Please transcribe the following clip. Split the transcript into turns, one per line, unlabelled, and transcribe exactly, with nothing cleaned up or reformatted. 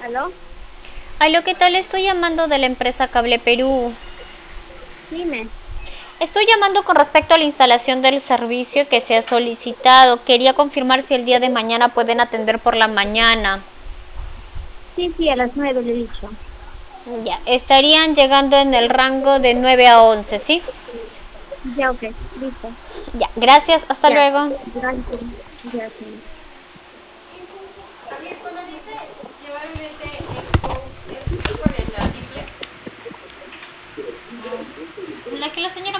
¿Aló?
Aló, ¿qué tal? Estoy llamando de la empresa Cable Perú.
Dime.
Estoy llamando con respecto a la instalación del servicio que se ha solicitado. Quería confirmar si el día de mañana pueden atender por la mañana.
Sí, sí, a las nueve le he dicho.
Ya, estarían llegando en el rango de nueve a once, ¿sí?
Ya, ok, listo.
Ya, gracias, hasta
Ya,
luego.
gracias. Ya, sí.
La que la señora